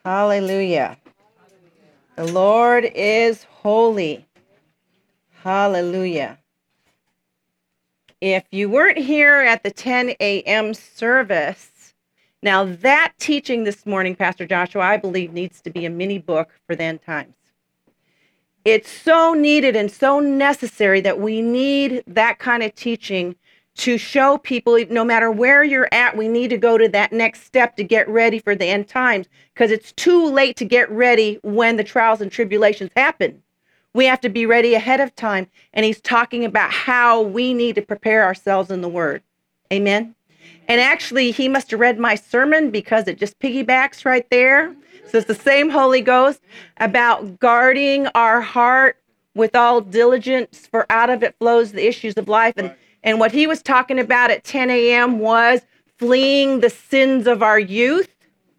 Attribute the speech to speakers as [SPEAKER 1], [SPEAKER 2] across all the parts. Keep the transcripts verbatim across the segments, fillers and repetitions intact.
[SPEAKER 1] Hallelujah. The Lord is holy. Hallelujah. If you weren't here at the ten a.m. service, now that teaching this morning, Pastor Joshua, I believe needs to be a mini book for the end times. It's so needed and so necessary that we need that kind of teaching to show people, no matter where you're at, we need to go to that next step to get ready for the end times, because it's too late to get ready when the trials and tribulations happen. We have to be ready ahead of time. And he's talking about how we need to prepare ourselves in the Word. Amen. And actually, he must have read my sermon, because it just piggybacks right there. So it's the same Holy Ghost about guarding our heart with all diligence, for out of it flows the issues of life. And, and what he was talking about at ten a.m. was fleeing the sins of our youth.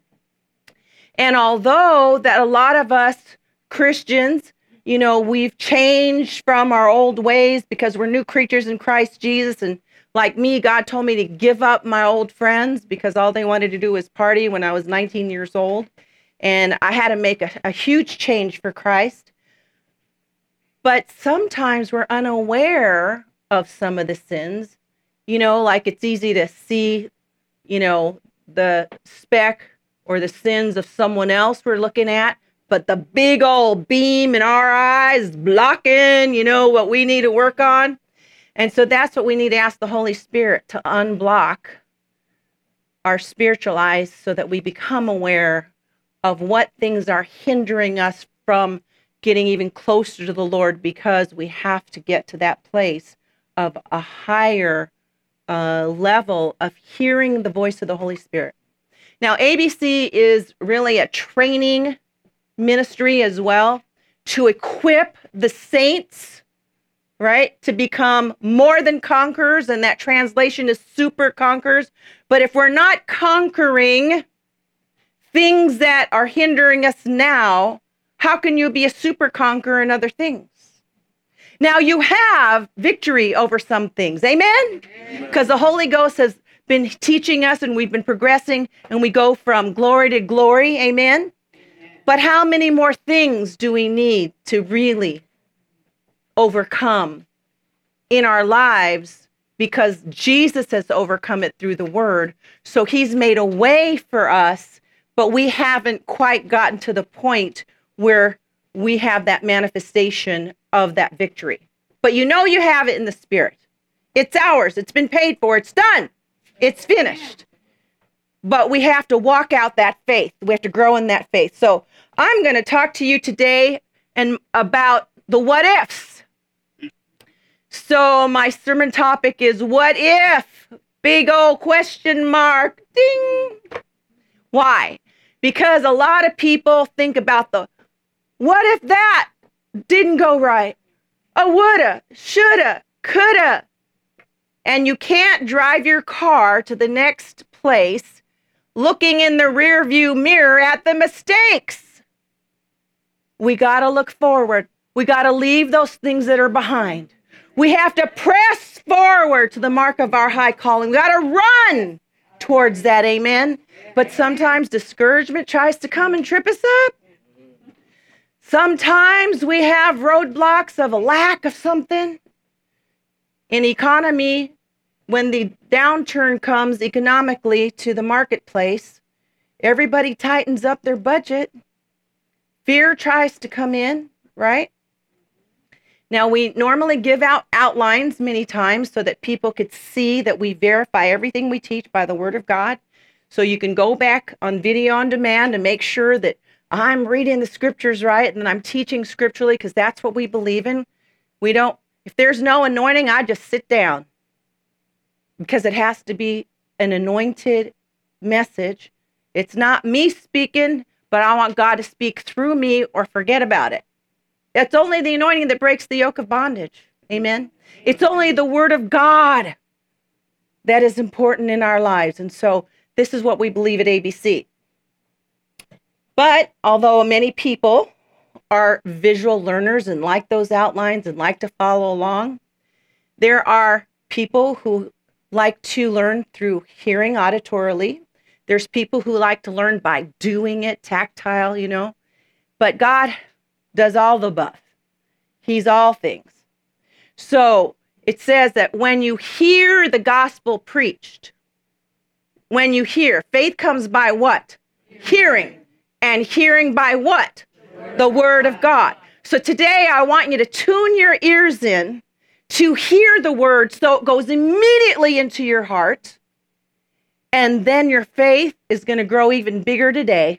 [SPEAKER 1] And although that a lot of us Christians, you know, we've changed from our old ways because we're new creatures in Christ Jesus. And like me, God told me to give up my old friends because all they wanted to do was party when I was nineteen years old. And I had to make a, a huge change for Christ. But sometimes we're unaware of some of the sins. You know, like it's easy to see, you know, the speck or the sins of someone else we're looking at. But the big old beam in our eyes blocking, you know, what we need to work on. And so that's what we need to ask the Holy Spirit to unblock our spiritual eyes so that we become aware of what things are hindering us from getting even closer to the Lord, because we have to get to that place of a higher uh, level of hearing the voice of the Holy Spirit. Now, A B C is really a training ministry as well to equip the saints, right, to become more than conquerors, and that translation is super conquerors. But if we're not conquering things that are hindering us now, how can you be a super conqueror in other things? Now you have victory over some things, amen? Because the Holy Ghost has been teaching us, and we've been progressing, and we go from glory to glory, amen? But how many more things do we need to really overcome in our lives? Because Jesus has overcome it through the Word. So he's made a way for us, but we haven't quite gotten to the point where we have that manifestation of that victory. But you know you have it in the Spirit. It's ours. It's been paid for. It's done. It's finished. But we have to walk out that faith. We have to grow in that faith. So I'm going to talk to you today and about the what ifs. So my sermon topic is what if? Big old question mark. Ding. Why? Because a lot of people think about the what if that didn't go right? A woulda, shoulda, coulda. And you can't drive your car to the next place looking in the rear view mirror at the mistakes. We got to look forward. We got to leave those things that are behind. We have to press forward to the mark of our high calling. We got to run towards that, amen? But sometimes discouragement tries to come and trip us up. Sometimes we have roadblocks of a lack of something. In economy, when the downturn comes economically to the marketplace, everybody tightens up their budget. Fear tries to come in, right? Now, we normally give out outlines many times so that people could see that we verify everything we teach by the Word of God. So you can go back on video on demand and make sure that I'm reading the scriptures right and I'm teaching scripturally, because that's what we believe in. We don't, if there's no anointing, I just sit down, because it has to be an anointed message. It's not me speaking, but I want God to speak through me, or forget about it. It's only the anointing that breaks the yoke of bondage. Amen. It's only the Word of God that is important in our lives. And so this is what we believe at A B C. But although many people are visual learners and like those outlines and like to follow along, there are people who like to learn through hearing auditorily. There's people who like to learn by doing it, tactile, you know. But God does all the above. He's all things. So it says that when you hear the gospel preached, when you hear, faith comes by what? Hearing. And hearing by what? The word of God. So today I want you to tune your ears in to hear the word so it goes immediately into your heart. And then your faith is going to grow even bigger today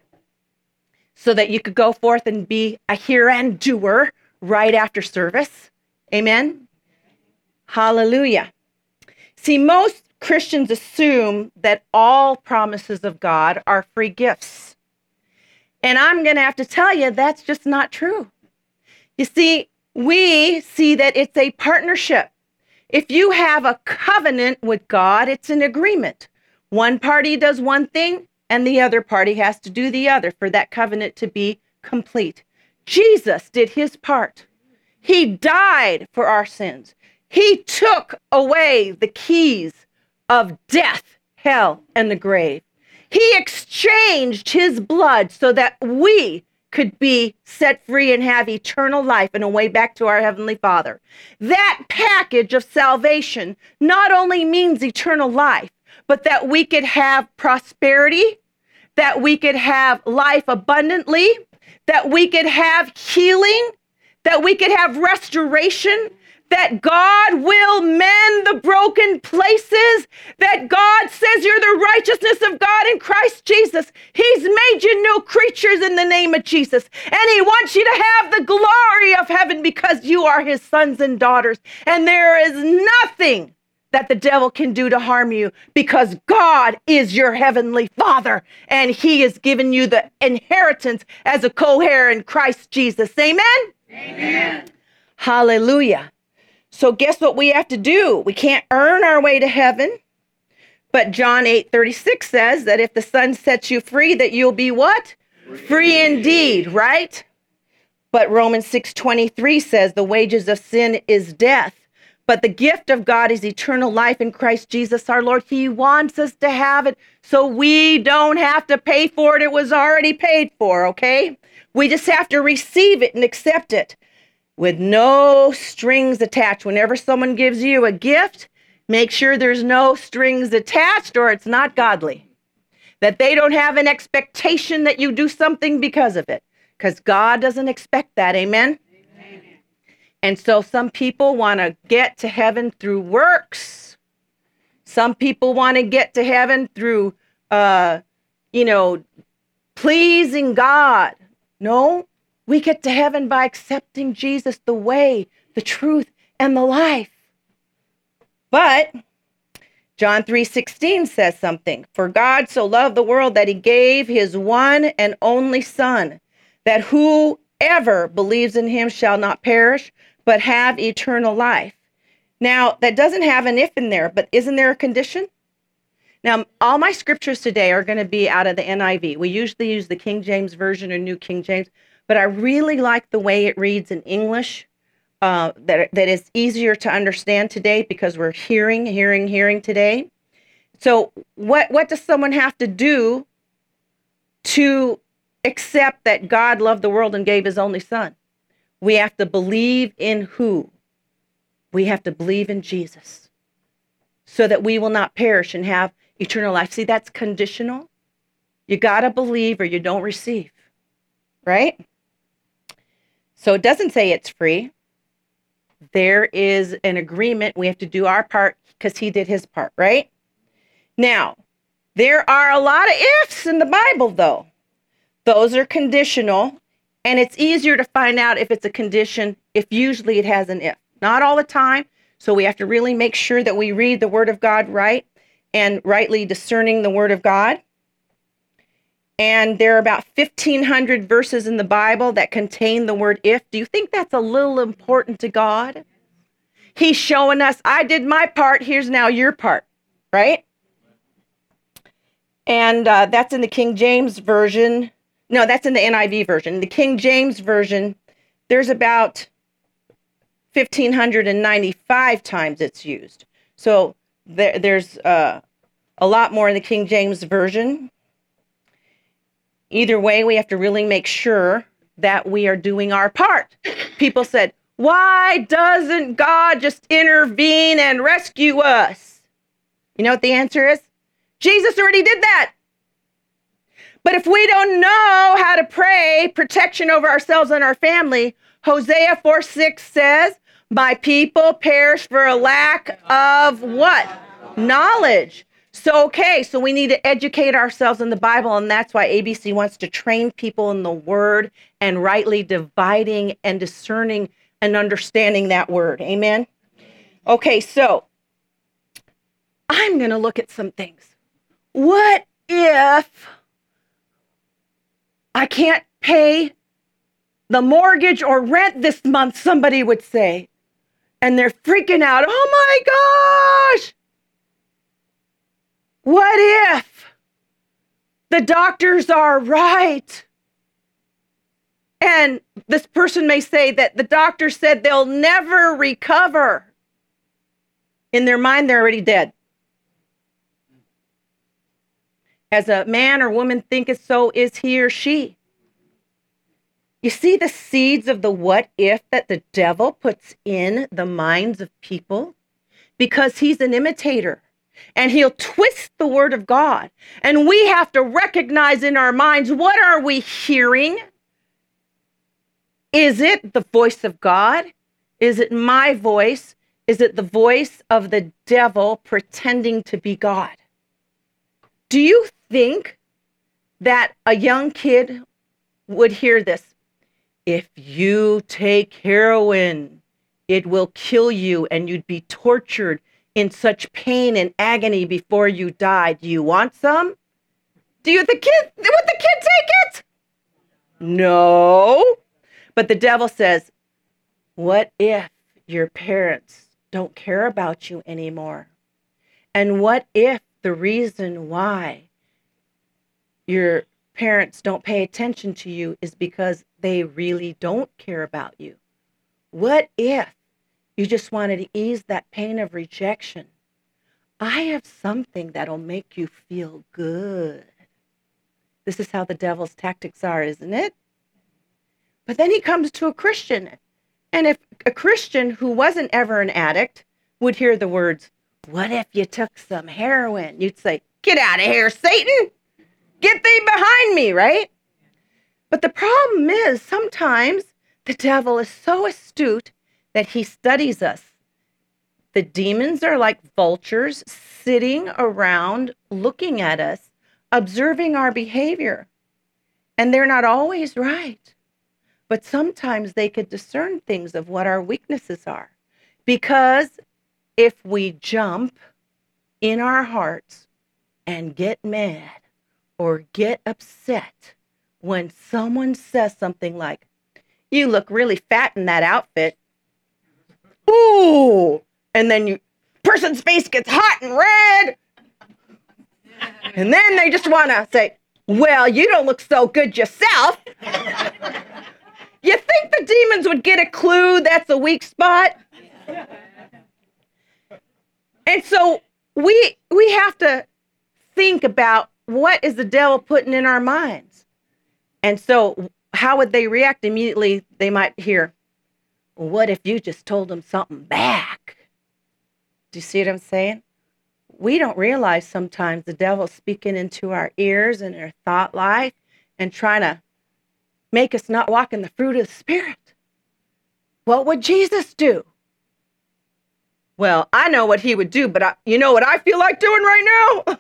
[SPEAKER 1] so that you could go forth and be a hearer and doer right after service. Amen. Hallelujah. See, most Christians assume that all promises of God are free gifts. And I'm going to have to tell you that's just not true. You see, we see that it's a partnership. If you have a covenant with God, it's an agreement. One party does one thing, and the other party has to do the other for that covenant to be complete. Jesus did his part. He died for our sins. He took away the keys of death, hell, and the grave. He exchanged his blood so that we could be set free and have eternal life and a way back to our Heavenly Father. That package of salvation not only means eternal life, but that we could have prosperity, that we could have life abundantly, that we could have healing, that we could have restoration, that God will mend the broken places, that God says you're the righteousness of God in Christ Jesus. He's made you new creatures in the name of Jesus. And he wants you to have the glory of heaven because you are his sons and daughters. And there is nothing that the devil can do to harm you because God is your heavenly Father and he has given you the inheritance as a co-heir in Christ Jesus. Amen?
[SPEAKER 2] Amen.
[SPEAKER 1] Hallelujah. So guess what we have to do? We can't earn our way to heaven. But John eight thirty-six says that if the Son sets you free, that you'll be what? Free, free indeed, right? But Romans six twenty-three says the wages of sin is death. But the gift of God is eternal life in Christ Jesus our Lord. He wants us to have it so we don't have to pay for it. It was already paid for, okay? We just have to receive it and accept it with no strings attached. Whenever someone gives you a gift, make sure there's no strings attached or it's not godly. That they don't have an expectation that you do something because of it. Because God doesn't expect that, amen? And so some people want to get to heaven through works. Some people want to get to heaven through, uh, you know, pleasing God. No, we get to heaven by accepting Jesus, the way, the truth, and the life. But John three sixteen says something. For God so loved the world that he gave his one and only Son, that whoever believes in him shall not perish, but have eternal life. Now, that doesn't have an if in there, but isn't there a condition? Now, all my scriptures today are going to be out of the N I V. We usually use the King James Version or New King James, but I really like the way it reads in English, uh, that, that is easier to understand today because we're hearing, hearing, hearing today. So what, what does someone have to do to accept that God loved the world and gave his only Son? We have to believe in who? We have to believe in Jesus so that we will not perish and have eternal life. See, that's conditional. You got to believe or you don't receive, right? So it doesn't say it's free. There is an agreement. We have to do our part because he did his part, right? Now, there are a lot of ifs in the Bible, though. Those are conditional. And it's easier to find out if it's a condition if usually it has an if. Not all the time. So we have to really make sure that we read the Word of God right and rightly discerning the Word of God. And there are about fifteen hundred verses in the Bible that contain the word if. Do you think that's a little important to God? He's showing us, I did my part, here's now your part, right? And uh, that's in the King James Version. No, that's in the N I V version. In the King James Version, there's about one thousand five hundred ninety-five times it's used. So there, there's uh, a lot more in the King James Version. Either way, we have to really make sure that we are doing our part. People said, why doesn't God just intervene and rescue us? You know what the answer is? Jesus already did that. But if we don't know how to pray protection over ourselves and our family, Hosea four six says, my people perish for a lack of what? Knowledge. So, okay, so we need to educate ourselves in the Bible, and that's why A B C wants to train people in the Word and rightly dividing and discerning and understanding that Word. Amen? Okay, so I'm going to look at some things. What if I can't pay the mortgage or rent this month, somebody would say, and they're freaking out. Oh my gosh! What if the doctors are right? And this person may say that the doctor said they'll never recover. In their mind, they're already dead. As a man or woman thinketh, so is he or she. You see the seeds of the what if that the devil puts in the minds of people? Because he's an imitator. And he'll twist the word of God. And we have to recognize in our minds, what are we hearing? Is it the voice of God? Is it my voice? Is it the voice of the devil pretending to be God? Do you think that a young kid would hear this? If you take heroin, it will kill you and you'd be tortured in such pain and agony before you die. Do you want some? Do you, the kid, would the kid take it? No. But the devil says, what if your parents don't care about you anymore? And what if the reason why your parents don't pay attention to you is because they really don't care about you? What if you just wanted to ease that pain of rejection? I have something that'll make you feel good. This is how the devil's tactics are, isn't it? But then he comes to a Christian. And if a Christian who wasn't ever an addict would hear the words, what if you took some heroin? You'd say, get out of here, Satan. Get thee behind me, right? But the problem is sometimes the devil is so astute that he studies us. The demons are like vultures sitting around looking at us, observing our behavior. And they're not always right. But sometimes they could discern things of what our weaknesses are. Because if we jump in our hearts and get mad or get upset when someone says something like, you look really fat in that outfit. Ooh, and then you person's face gets hot and red. And then they just want to say, well, you don't look so good yourself. You think the demons would get a clue that's a weak spot? And so we we have to think about what is the devil putting in our minds. And so how would they react? Immediately they might hear, what if you just told them something back? Do you see what I'm saying? We don't realize sometimes the devil's speaking into our ears and our thought life and trying to make us not walk in the fruit of the Spirit. What would Jesus do? Well, I know what he would do, but I, you know what I feel like doing right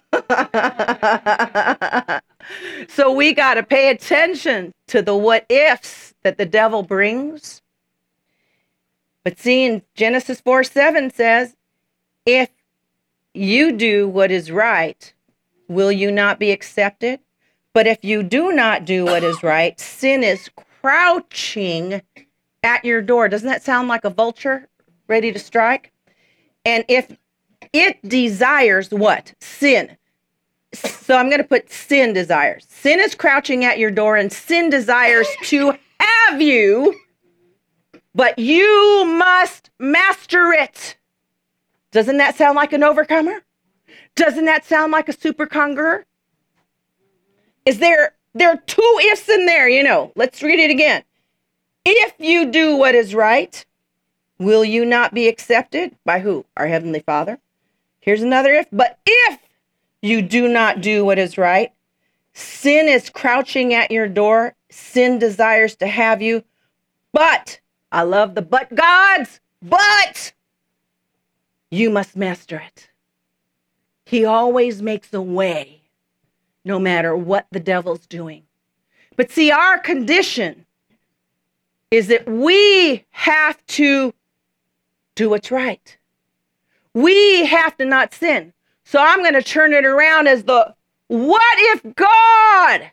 [SPEAKER 1] now? So we got to pay attention to the what ifs that the devil brings. But see, in Genesis four seven says, if you do what is right, will you not be accepted? But if you do not do what is right, sin is crouching at your door. Doesn't that sound like a vulture ready to strike? And if it desires what? Sin. So I'm going to put sin desires. Sin is crouching at your door, and sin desires to have you, but you must master it. Doesn't that sound like an overcomer? Doesn't that sound like a super conqueror? Is there There are two ifs in there, you know. Let's read it again. If you do what is right, will you not be accepted? By who? Our Heavenly Father. Here's another if. But if you do not do what is right, sin is crouching at your door. Sin desires to have you. But, I love the but gods, but you must master it. He always makes a way, no matter what the devil's doing. But see, our condition is that we have to do what's right. We have to not sin. So I'm going to turn it around as the, what if God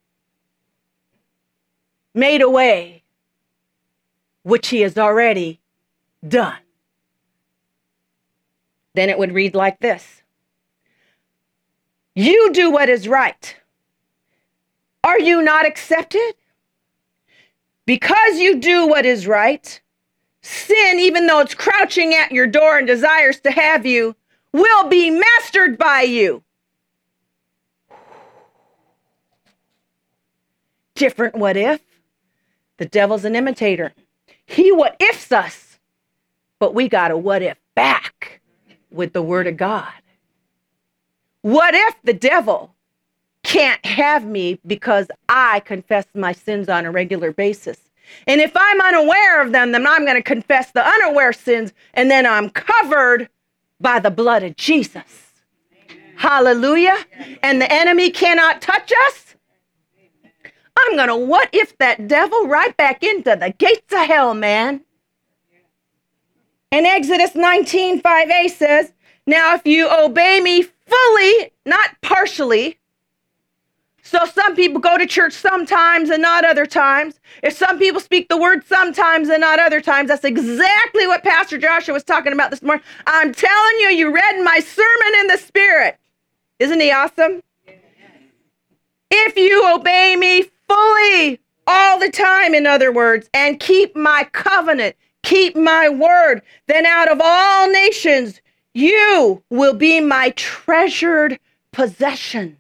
[SPEAKER 1] made a way, which he has already done? Then it would read like this. You do what is right. Are you not accepted? Because you do what is right, sin, even though it's crouching at your door and desires to have you, will be mastered by you. Different what if. The devil's an imitator. He what ifs us, but we got a what if back with the word of God. What if the devil can't have me because I confess my sins on a regular basis? And if I'm unaware of them, then I'm going to confess the unaware sins, and then I'm covered by the blood of Jesus. Amen. Hallelujah. Yes. And the enemy cannot touch us. I'm going to what if that devil right back into the gates of hell, man. And Exodus nineteen five a says, now if you obey me fully, not partially. So some people go to church sometimes and not other times. If some people speak the word sometimes and not other times, that's exactly what Pastor Joshua was talking about this morning. I'm telling you, you read my sermon in the Spirit. Isn't he awesome? If you obey me fully, all the time, in other words, and keep my covenant, keep my word, then out of all nations, you will be my treasured possession.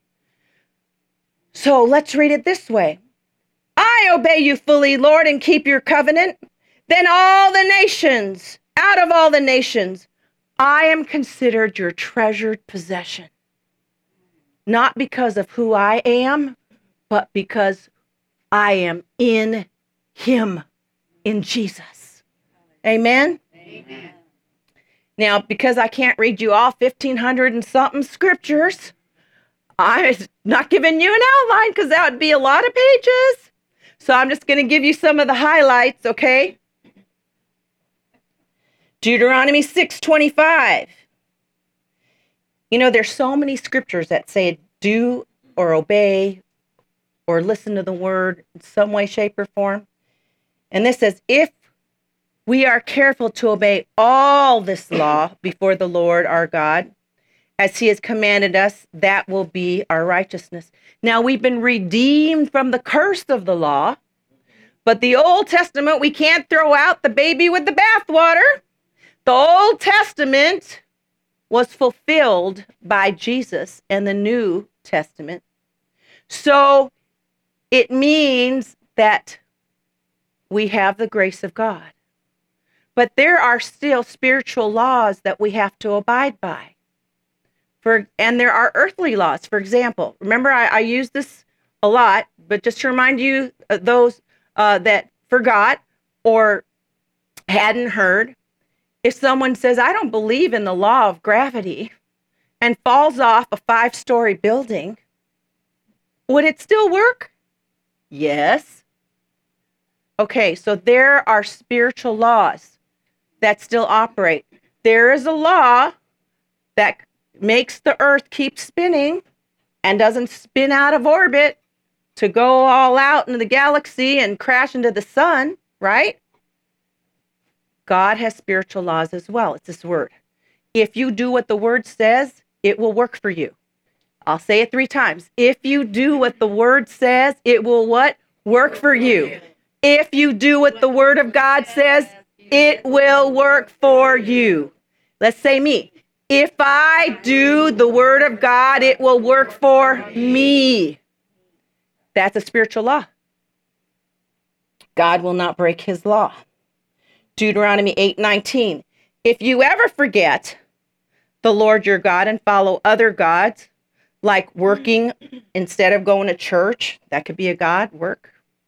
[SPEAKER 1] So let's read it this way. I obey you fully, Lord, and keep your covenant. Then all the nations, out of all the nations, I am considered your treasured possession. Not because of who I am, but because I am in him, in Jesus. Amen? Amen. Now, because I can't read you all fifteen hundred and something scriptures, I'm not giving you an outline because that would be a lot of pages. So I'm just going to give you some of the highlights, okay? Deuteronomy six twenty-five. You know, there's so many scriptures that say do or obey or listen to the word in some way, shape, or form. And this says, if we are careful to obey all this law before the Lord our God, as he has commanded us, that will be our righteousness. Now, we've been redeemed from the curse of the law, but the Old Testament, we can't throw out the baby with the bathwater. The Old Testament was fulfilled by Jesus and the New Testament. So it means that we have the grace of God. But there are still spiritual laws that we have to abide by. For, and there are earthly laws. For example, remember I, I use this a lot, but just to remind you, uh, those uh, that forgot or hadn't heard, if someone says, I don't believe in the law of gravity, and falls off a five-story building, would it still work? Yes. Okay, so there are spiritual laws that still operate. There is a law that makes the earth keep spinning and doesn't spin out of orbit to go all out into the galaxy and crash into the sun, right? God has spiritual laws as well. It's this word. If you do what the word says, it will work for you. I'll say it three times. If you do what the word says, it will what? Work for you. If you do what the word of God says, it will work for you. Let's say me. If I do the word of God, it will work for me. That's a spiritual law. God will not break his law. Deuteronomy eight nineteen. If you ever forget the Lord your God and follow other gods, like working instead of going to church, that could be a god, work.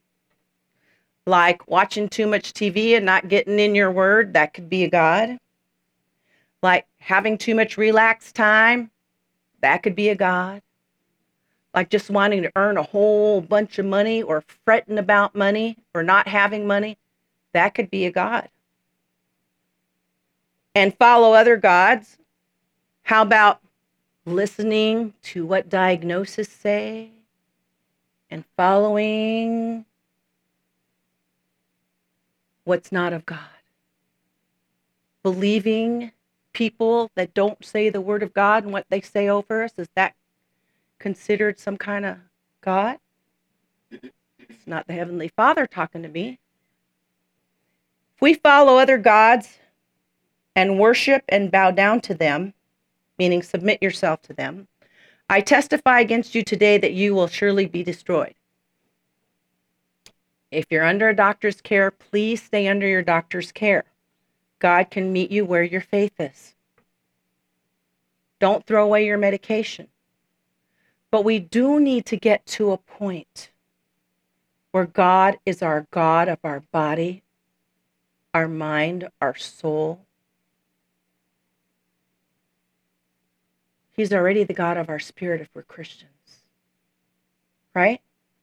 [SPEAKER 1] Like watching too much T V and not getting in your word, that could be a god. Like having too much relaxed time, that could be a god. Like just wanting to earn a whole bunch of money or fretting about money or not having money, that could be a god. And follow other gods. How about listening to what diagnoses say and following what's not of God? Believing people that don't say the word of God and what they say over us, is that considered some kind of God? It's not the Heavenly Father talking to me. If we follow other gods and worship and bow down to them, meaning submit yourself to them, I testify against you today that you will surely be destroyed. If you're under a doctor's care, please stay under your doctor's care. God can meet you where your faith is. Don't throw away your medication. But we do need to get to a point where God is our God of our body, our mind, our soul. He's already the God of our spirit if we're Christians. Right?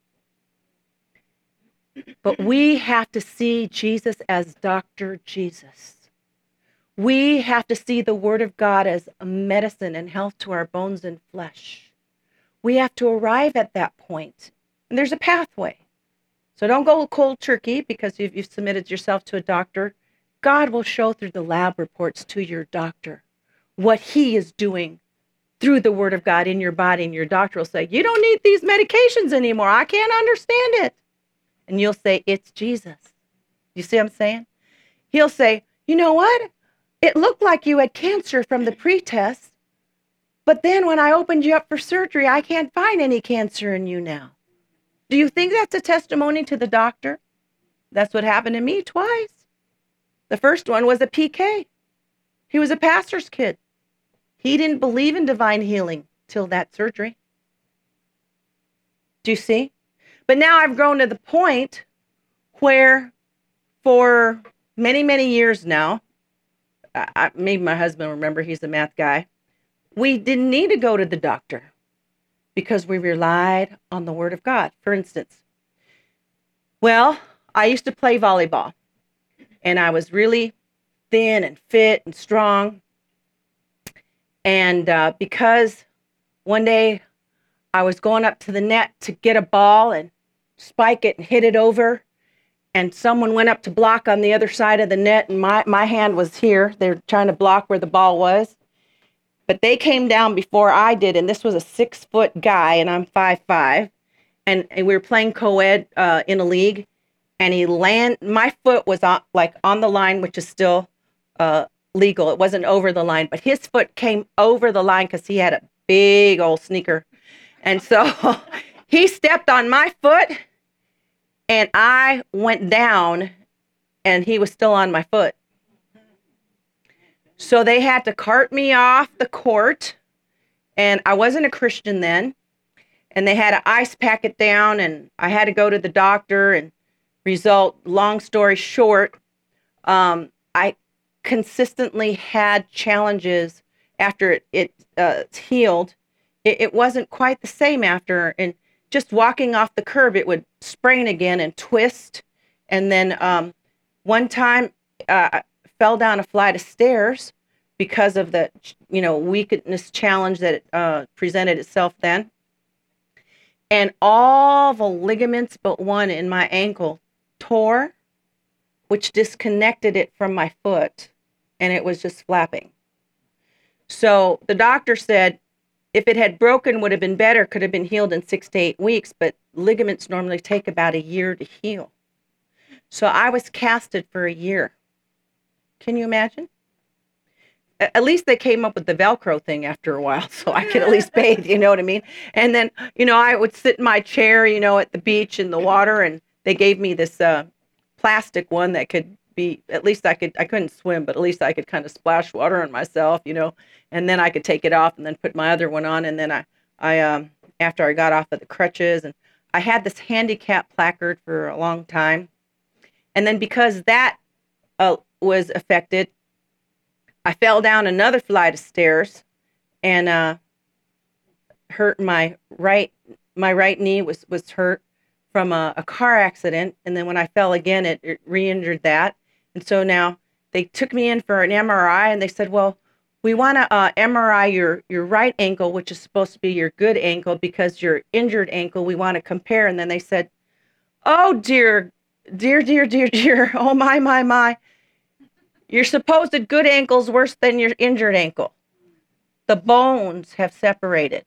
[SPEAKER 1] But we have to see Jesus as Doctor Jesus. We have to see the Word of God as a medicine and health to our bones and flesh. We have to arrive at that point. And there's a pathway. So don't go cold turkey because you've, you've submitted yourself to a doctor. God will show through the lab reports to your doctor what he is doing through the Word of God in your body. And your doctor will say, you don't need these medications anymore. I can't understand it. And you'll say, it's Jesus. You see what I'm saying? He'll say, you know what? It looked like you had cancer from the pretest. But then when I opened you up for surgery, I can't find any cancer in you now. Do you think that's a testimony to the doctor? That's what happened to me twice. The first one was a P K. He was a pastor's kid. He didn't believe in divine healing till that surgery. Do you see? But now I've grown to the point where for many, many years now, I, maybe my husband will remember, he's a math guy, we didn't need to go to the doctor because we relied on the Word of God. For instance, well, I used to play volleyball, and I was really thin and fit and strong. And uh, because one day I was going up to the net to get a ball and spike it and hit it over, and someone went up to block on the other side of the net, and my, my hand was here. They were trying to block where the ball was. But they came down before I did, and this was a six-foot guy, and I'm five five, and, and we were playing co-ed uh, in a league, and he land. My foot was on, like on the line, which is still uh, legal. It wasn't over the line, but his foot came over the line because he had a big old sneaker, and so he stepped on my foot, and I went down, and he was still on my foot. So they had to cart me off the court, and I wasn't a Christian then, and they had to ice pack it down, and I had to go to the doctor, and result, long story short, um, I consistently had challenges after it, it uh, healed. It, it wasn't quite the same after, and just walking off the curb, it would sprain again and twist, and then um, one time, uh, fell down a flight of stairs because of the, you know, weakness challenge that uh, presented itself then. And all the ligaments but one in my ankle tore, which disconnected it from my foot, and it was just flapping. So the doctor said if it had broken, would have been better, could have been healed in six to eight weeks, but ligaments normally take about a year to heal. So I was casted for a year. Can you imagine? at least they came up with the Velcro thing after a while, so I could at least bathe, you know what I mean? And then, you know, I would sit in my chair, you know, at the beach in the water, and they gave me this uh, plastic one that could be, at least I could, I couldn't swim, but at least I could kind of splash water on myself, you know, and then I could take it off and then put my other one on. And then I, I, um, after I got off of the crutches, and I had this handicap placard for a long time. And then because that uh, was affected, I fell down another flight of stairs and uh, hurt my right, my right knee was, was hurt from a, a car accident. And then when I fell again, it, it re-injured that. And so now they took me in for an M R I, and they said, well, we want to uh, M R I your, your right ankle, which is supposed to be your good ankle, because your injured ankle, we want to compare. And then they said, oh, dear, dear, dear, dear, dear. Oh, my, my, my. Your supposed good ankle's worse than your injured ankle. The bones have separated.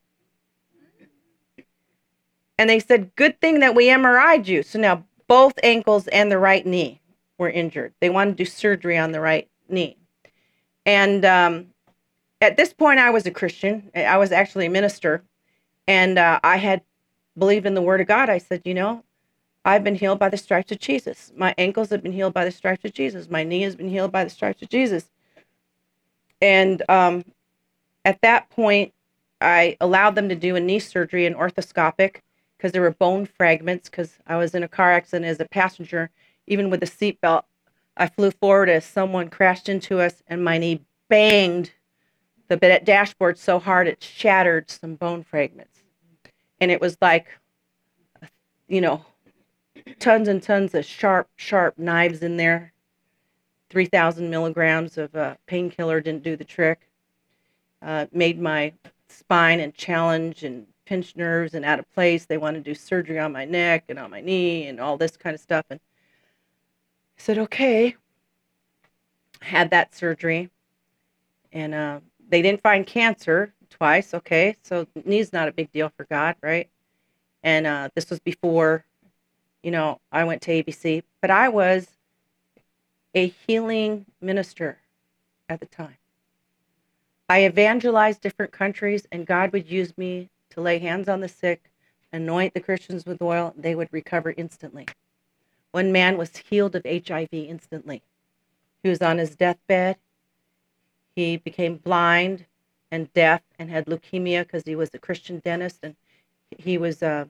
[SPEAKER 1] And they said, good thing that we M R I'd you. So now both ankles and the right knee were injured. They wanted to do surgery on the right knee. And um, at this point, I was a Christian. I was actually a minister. And uh, I had believed in the Word of God. I said, you know, I've been healed by the stripes of Jesus. My ankles have been healed by the stripes of Jesus. My knee has been healed by the stripes of Jesus. And um, at that point, I allowed them to do a knee surgery, an orthoscopic, because there were bone fragments, because I was in a car accident as a passenger. Even with the seatbelt, I flew forward as someone crashed into us, and my knee banged the dashboard so hard it shattered some bone fragments. And it was like, you know, tons and tons of sharp, sharp knives in there. three thousand milligrams of uh, painkiller didn't do the trick. Uh, made my spine and challenge and pinch nerves and out of place. They wanted to do surgery on my neck and on my knee and all this kind of stuff. And I said, okay. Had that surgery. And uh, they didn't find cancer twice. Okay, so knee's not a big deal for God, right? And uh, this was before, you know, I went to A B C. But I was a healing minister at the time. I evangelized different countries, and God would use me to lay hands on the sick, anoint the Christians with oil. They would recover instantly. One man was healed of H I V instantly. He was on his deathbed. He became blind and deaf and had leukemia because he was a Christian dentist, and he was uh,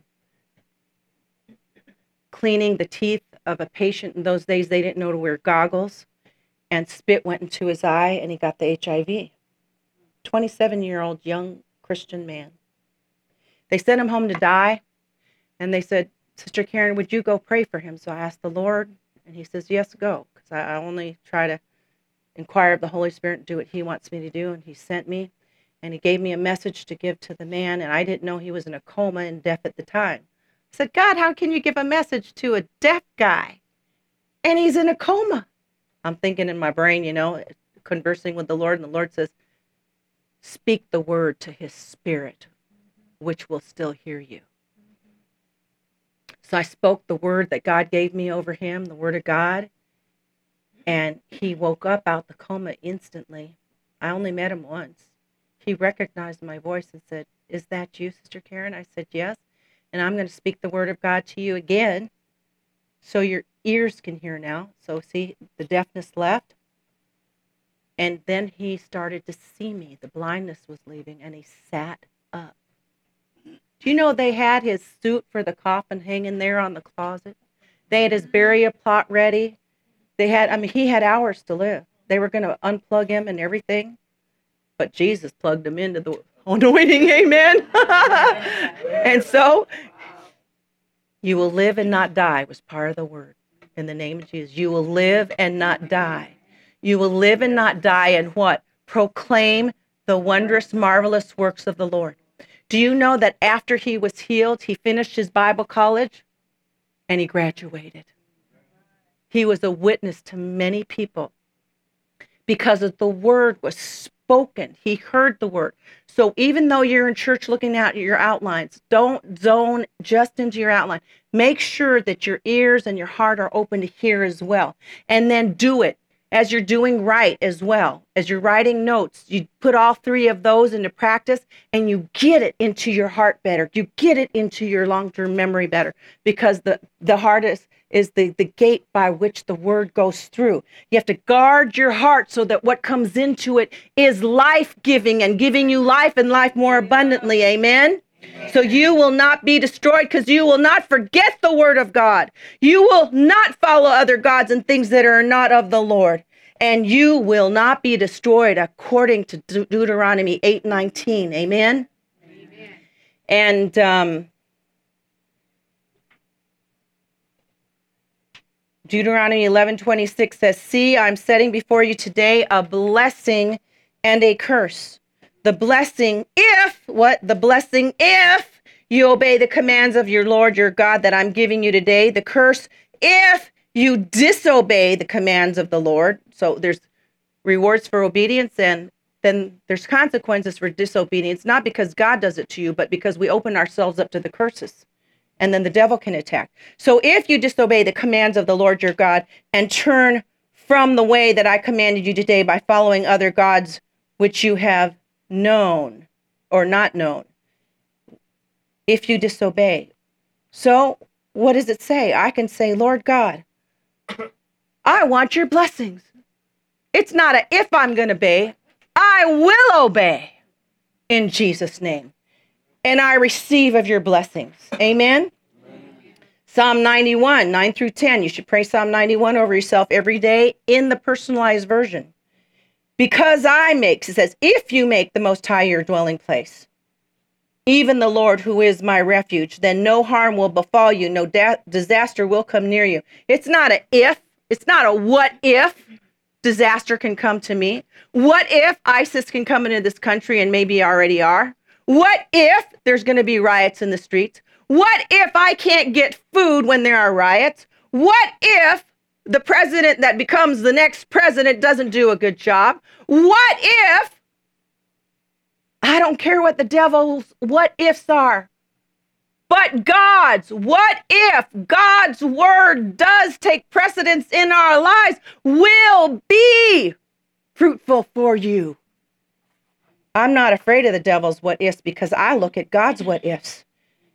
[SPEAKER 1] cleaning the teeth of a patient. In those days, they didn't know to wear goggles, and spit went into his eye, and he got the H I V. twenty-seven-year-old young Christian man. They sent him home to die, and they said, Sister Karen, would you go pray for him? So I asked the Lord, and he says, yes, go, because I, I only try to inquire of the Holy Spirit and do what he wants me to do, and he sent me, and he gave me a message to give to the man, and I didn't know he was in a coma and deaf at the time. I said, God, how can you give a message to a deaf guy, and he's in a coma? I'm thinking in my brain, you know, conversing with the Lord, and the Lord says, speak the word to his spirit, which will still hear you. So I spoke the word that God gave me over him, the word of God, and he woke up out the coma instantly. I only met him once. He recognized my voice and said, is that you, Sister Karen? I said, yes. And I'm going to speak the word of God to you again so your ears can hear now. So see, the deafness left. And then he started to see me. The blindness was leaving, and he sat up. Do you know they had his suit for the coffin hanging there on the closet? They had his burial plot ready. They had, I mean, he had hours to live. They were going to unplug him and everything. But Jesus plugged him into the anointing, amen? And so, you will live and not die was part of the word. In the name of Jesus. You will live and not die. You will live and not die and what? Proclaim the wondrous, marvelous works of the Lord. Do you know that after he was healed, he finished his Bible college and he graduated? He was a witness to many people because of the word was spoken. He heard the word. So even though you're in church looking at your outlines, don't zone just into your outline. Make sure that your ears and your heart are open to hear as well. And then do it. as you're doing right as well, as you're writing notes, you put all three of those into practice and you get it into your heart better. You get it into your long-term memory better, because the, the heart is, is the, the gate by which the word goes through. You have to guard your heart so that what comes into it is life-giving and giving you life and life more abundantly. Amen? So you will not be destroyed, because you will not forget the word of God. You will not follow other gods and things that are not of the Lord. And you will not be destroyed, according to De- Deuteronomy eight nineteen. Amen? Amen. And um, Deuteronomy eleven twenty-six says, see, I'm setting before you today a blessing and a curse. The blessing if, what? The blessing if you obey the commands of your Lord your God that I'm giving you today. The curse if you disobey the commands of the Lord. So there's rewards for obedience, and then there's consequences for disobedience, not because God does it to you, but because we open ourselves up to the curses. And then the devil can attack. So if you disobey the commands of the Lord your God and turn from the way that I commanded you today by following other gods which you have known or not known, if you disobey. So what does it say? I can say, Lord God, I want your blessings. It's not a if I'm going to obey. I will obey in Jesus' name. And I receive of your blessings. Amen? Amen. Psalm ninety-one, nine through ten. You should pray Psalm ninety-one over yourself every day in the personalized version. Because I make, it says, if you make the Most High your dwelling place, even the Lord who is my refuge, then no harm will befall you, no da- disaster will come near you. It's not a if, it's not a what if disaster can come to me. What if ISIS can come into this country, and maybe already are? What if there's going to be riots in the streets? What if I can't get food when there are riots? What if the president that becomes the next president doesn't do a good job? What if, I don't care what the devil's what ifs are, but God's what if, God's word does take precedence in our lives, will be fruitful for you. I'm not afraid of the devil's what ifs, because I look at God's what ifs.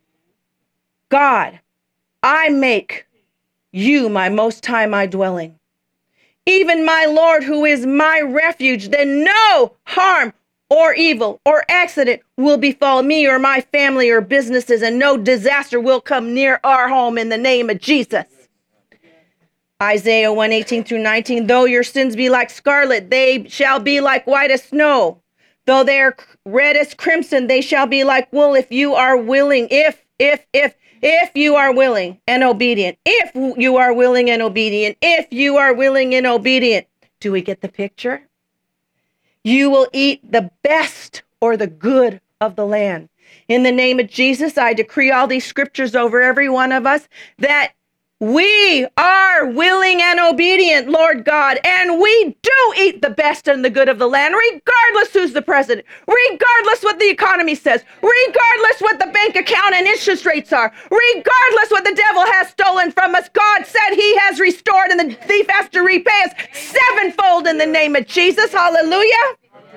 [SPEAKER 1] God, I make you my Most High, my dwelling. Even my Lord, who is my refuge, then no harm or evil or accident will befall me or my family or businesses, and no disaster will come near our home in the name of Jesus. Isaiah one eighteen through nineteen, though your sins be like scarlet, they shall be like white as snow. Though they are red as crimson, they shall be like wool. If you are willing, if, if, if, If you are willing and obedient, if you are willing and obedient, if you are willing and obedient, do we get the picture? You will eat the best or the good of the land. In the name of Jesus, I decree all these scriptures over every one of us, that we are willing and obedient, Lord God, and we do eat the best and the good of the land, regardless who's the president, regardless what the economy says, regardless what the bank account and interest rates are, regardless what the devil has stolen from us. God said he has restored, and the thief has to repay us sevenfold in the name of Jesus. Hallelujah.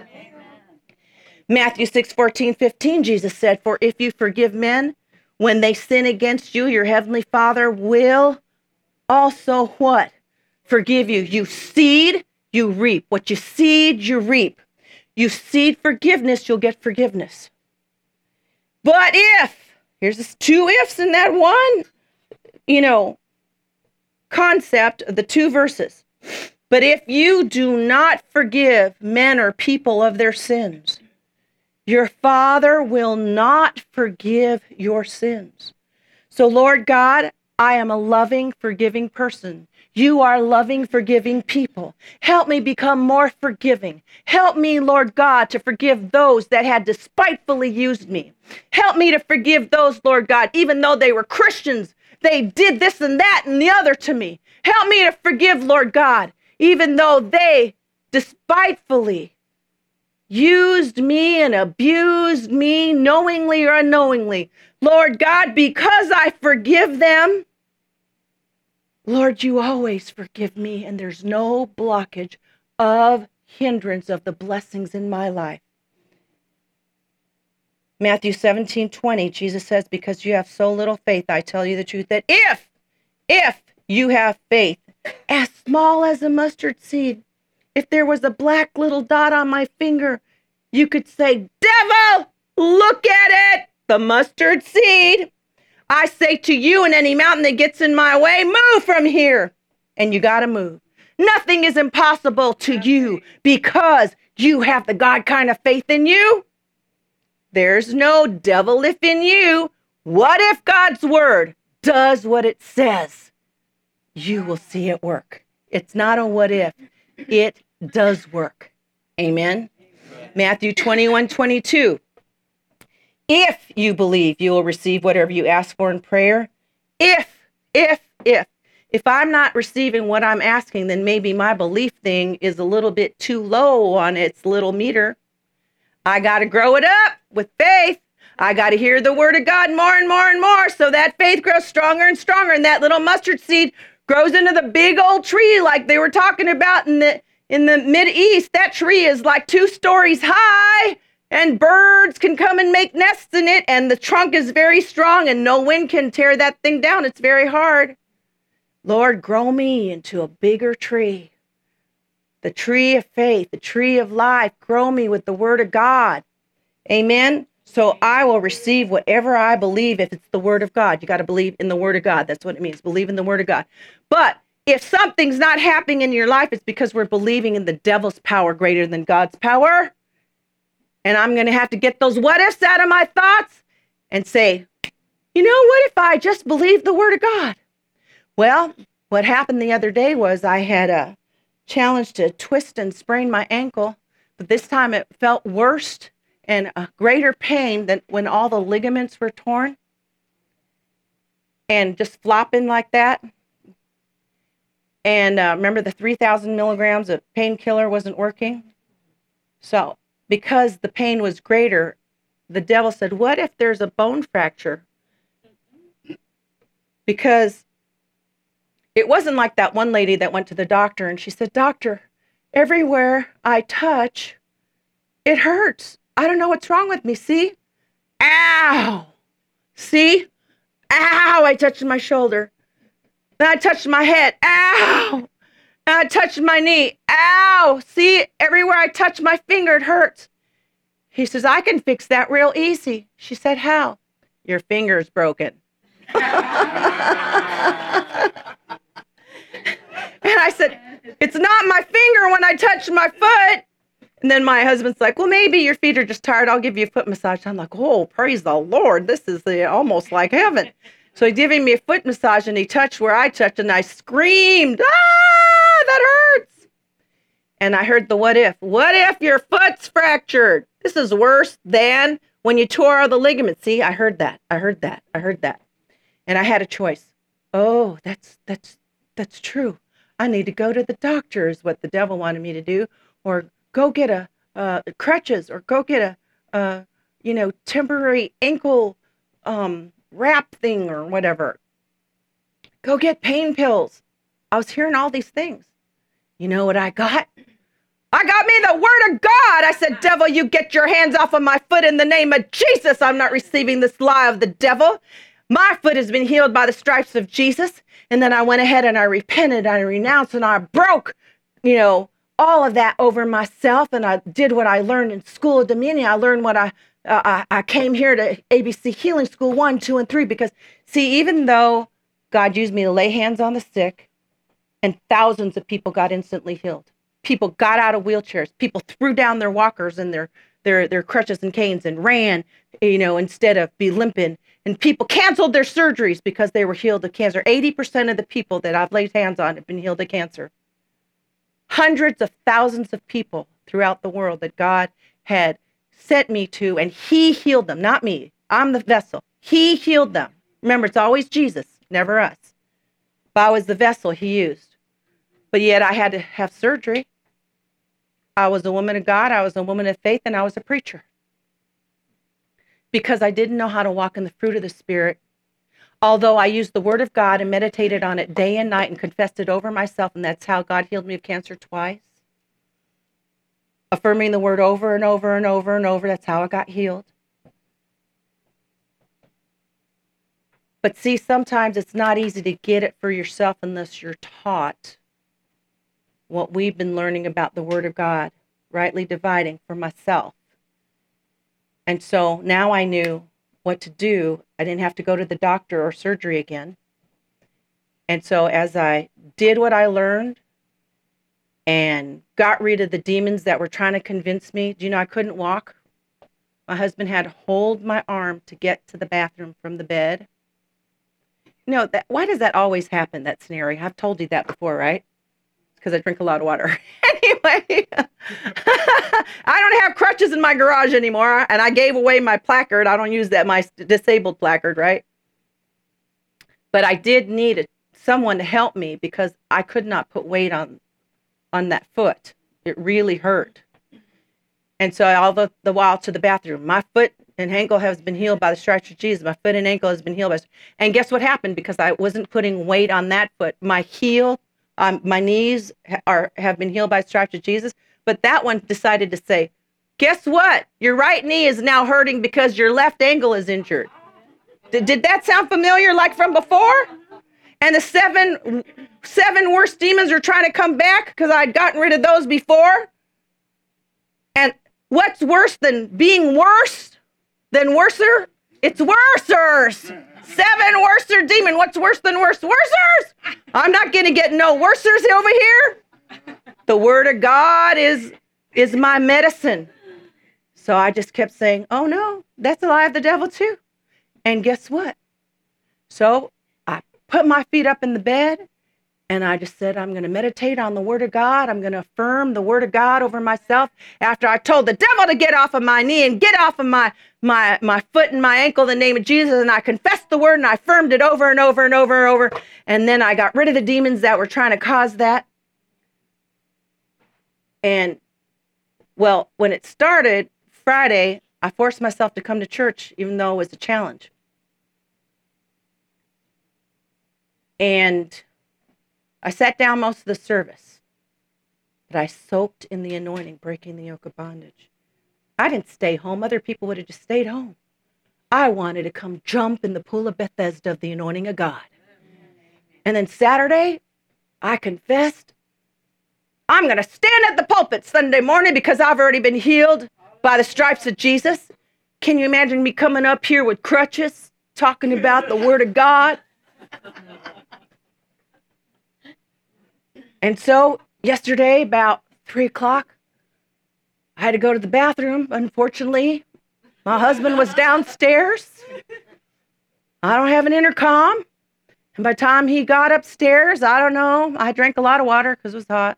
[SPEAKER 1] Matthew six, fourteen, fifteen, Jesus said, for if you forgive men when they sin against you, your heavenly Father will also what? Forgive you. You seed, you reap. What you seed, you reap. You seed forgiveness, you'll get forgiveness. But if, here's this two ifs in that one, you know, concept of the two verses. But if you do not forgive men or people of their sins, your Father will not forgive your sins. So, Lord God, I am a loving, forgiving person. You are loving, forgiving people. Help me become more forgiving. Help me, Lord God, to forgive those that had despitefully used me. Help me to forgive those, Lord God, even though they were Christians, they did this and that and the other to me. Help me to forgive, Lord God, even though they despitefully used me and abused me, knowingly or unknowingly. Lord God, because I forgive them, Lord, you always forgive me, and there's no blockage of hindrance of the blessings in my life. Matthew seventeen twenty, Jesus says, because you have so little faith, I tell you the truth, that if, if you have faith as small as a mustard seed, if there was a black little dot on my finger, you could say, devil, look at it, the mustard seed. I say to you, and any mountain that gets in my way, move from here. And you got to move. Nothing is impossible to you because you have the God kind of faith in you. There's no devil if in you. What if God's word does what it says? You will see it work. It's not a what if. It does work. Amen. Amen. Matthew twenty-one twenty-two. If you believe, you will receive whatever you ask for in prayer. If, if, if. If I'm not receiving what I'm asking, then maybe my belief thing is a little bit too low on its little meter. I got to grow it up with faith. I got to hear the word of God more and more and more so that faith grows stronger and stronger. And that little mustard seed grows into the big old tree like they were talking about in the in the Mideast. That tree is like two stories high. And birds can come and make nests in it, and the trunk is very strong, and no wind can tear that thing down. It's very hard. Lord, grow me into a bigger tree. The tree of faith, the tree of life, grow me with the word of God. Amen? So I will receive whatever I believe if it's the word of God. You got to believe in the word of God. That's what it means, believe in the word of God. But if something's not happening in your life, it's because we're believing in the devil's power greater than God's power. And I'm going to have to get those what ifs out of my thoughts and say, you know, what if I just believe the word of God? Well, what happened the other day was I had a challenge to twist and sprain my ankle, but this time it felt worse and a greater pain than when all the ligaments were torn and just flopping like that. And uh, remember the three thousand milligrams of painkiller wasn't working? So because the pain was greater, the devil said, what if there's a bone fracture? Because it wasn't like that one lady that went to the doctor and she said, doctor, everywhere I touch, it hurts. I don't know what's wrong with me. See? Ow! See? Ow! I touched my shoulder. Then I touched my head. Ow! And I touched my knee. Ow! See, everywhere I touch my finger, it hurts. He says, I can fix that real easy. She said, how? Your finger's broken. And I said, it's not my finger when I touch my foot. And then my husband's like, well, maybe your feet are just tired. I'll give you a foot massage. I'm like, oh, praise the Lord. This is the, almost like heaven. So he's giving me a foot massage, and he touched where I touched, and I screamed, ah, that hurts. And I heard the what if. What if your foot's fractured? This is worse than when you tore all the ligaments. See, I heard that. I heard that. I heard that. And I had a choice. Oh, that's that's that's true. I need to go to the doctor is what the devil wanted me to do, or go get a uh, crutches, or go get a, uh, you know, temporary ankle um, wrap thing or whatever. Go get pain pills. I was hearing all these things. You know what I got? I got me the word of God. I said, devil, you get your hands off of my foot in the name of Jesus. I'm not receiving this lie of the devil. My foot has been healed by the stripes of Jesus. And then I went ahead and I repented, I renounced, and I broke, you know, all of that over myself. And I did what I learned in School of Dominion. I learned what I, uh, I, I came here to A B C Healing School one, two, and three, because see, even though God used me to lay hands on the sick and thousands of people got instantly healed, people got out of wheelchairs, people threw down their walkers and their, their, their crutches and canes and ran, you know, instead of be limping. And people canceled their surgeries because they were healed of cancer. eighty percent of the people that I've laid hands on have been healed of cancer. Hundreds of thousands of people throughout the world that God had sent me to, and he healed them, not me. I'm the vessel. He healed them. Remember, it's always Jesus, never us. But I was the vessel he used. But yet I had to have surgery. I was a woman of God, I was a woman of faith, and I was a preacher. Because I didn't know how to walk in the fruit of the Spirit. Although I used the word of God and meditated on it day and night and confessed it over myself, and that's how God healed me of cancer twice. Affirming the word over and over and over and over, that's how I got healed. But see, sometimes it's not easy to get it for yourself unless you're taught what we've been learning about the Word of God, rightly dividing for myself. And so now I knew what to do. I didn't have to go to the doctor or surgery again. And so as I did what I learned and got rid of the demons that were trying to convince me, do you know I couldn't walk? My husband had to hold my arm to get to the bathroom from the bed. You know, that, why does that always happen, that scenario? I've told you that before, right? Because I drink a lot of water. Anyway, I don't have crutches in my garage anymore, and I gave away my placard. I don't use that, my disabled placard, right? But I did need a, someone to help me because I could not put weight on on that foot. It really hurt. And so all the, the while to the bathroom, my foot and ankle has been healed by the stripes of Jesus. My foot and ankle has been healed by, and guess what happened? Because I wasn't putting weight on that foot. My heel, um, my knees are have been healed by the stripes of Jesus. But that one decided to say, guess what? Your right knee is now hurting because your left ankle is injured. Did, did that sound familiar like from before? And the seven, seven worst demons are trying to come back because I'd gotten rid of those before. And what's worse than being worse? Then worser? It's worsers. Seven worser demon. What's worse than worse? Worsers. I'm not going to get no worsers over here. The word of God is, is my medicine. So I just kept saying, oh no, that's a lie of the devil too. And guess what? So I put my feet up in the bed and I just said, I'm going to meditate on the word of God. I'm going to affirm the word of God over myself after I told the devil to get off of my knee and get off of my, my, my foot and my ankle in the name of Jesus. And I confessed the word and I affirmed it over and over and over and over. And then I got rid of the demons that were trying to cause that. And well, when it started Friday, I forced myself to come to church, even though it was a challenge. And I sat down most of the service, but I soaked in the anointing, breaking the yoke of bondage. I didn't stay home. Other people would have just stayed home. I wanted to come jump in the pool of Bethesda of the anointing of God. And then Saturday, I confessed, I'm going to stand at the pulpit Sunday morning because I've already been healed by the stripes of Jesus. Can you imagine me coming up here with crutches, talking about the word of God? And so yesterday, about three o'clock, I had to go to the bathroom. Unfortunately, my husband was downstairs. I don't have an intercom. And by the time he got upstairs, I don't know, I drank a lot of water because it was hot.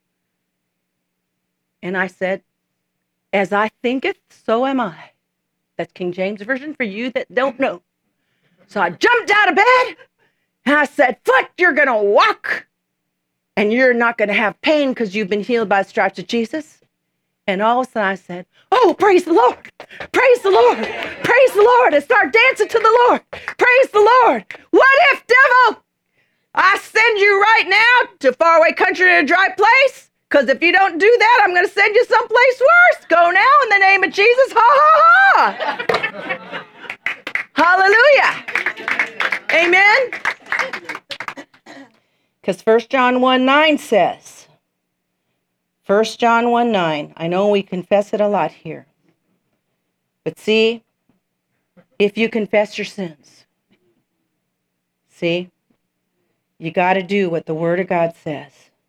[SPEAKER 1] And I said, as I thinketh, so am I. That's King James Version for you that don't know. So I jumped out of bed and I said, foot, you're going to walk. And you're not going to have pain because you've been healed by the stripes of Jesus. And all of a sudden I said, oh, praise the Lord. Praise the Lord. Praise the Lord. And start dancing to the Lord. Praise the Lord. What if, devil, I send you right now to faraway country in a dry place? Because if you don't do that, I'm going to send you someplace worse. Go now in the name of Jesus. Ha, ha, ha. Hallelujah. Amen. Because First John one nine says, First John one nine, I know we confess it a lot here. But see, if you confess your sins, see, you got to do what the Word of God says.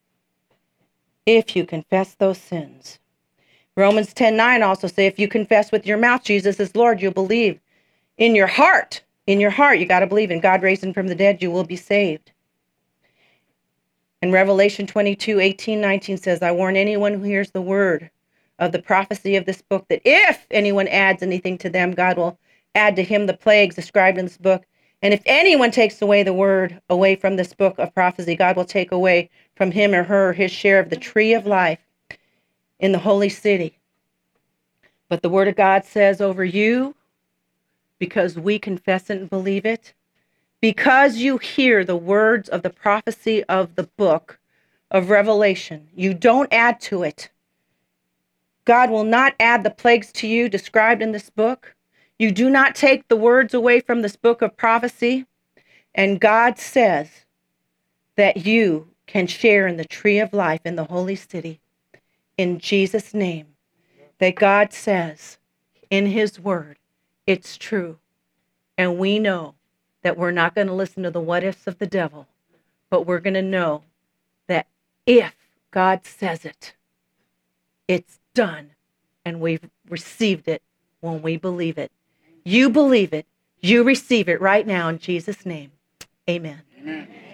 [SPEAKER 1] If you confess those sins. Romans ten nine also say, if you confess with your mouth Jesus is Lord, you'll believe. In your heart, in your heart, you got to believe in God raised him from the dead, you will be saved. And Revelation twenty-two eighteen nineteen says, I warn anyone who hears the word of the prophecy of this book that if anyone adds anything to them, God will add to him the plagues described in this book. And if anyone takes away the word away from this book of prophecy, God will take away from him or her his share of the tree of life in the holy city. But the word of God says over you, because we confess it and believe it, because you hear the words of the prophecy of the book of Revelation, you don't add to it. God will not add the plagues to you described in this book. You do not take the words away from this book of prophecy. And God says that you can share in the tree of life in the holy city. In Jesus' name, that God says in his word, it's true. And we know that we're not going to listen to the what ifs of the devil, but we're going to know that if God says it, it's done, and we've received it when we believe it. You believe it. You receive it right now in Jesus' name. Amen. Amen.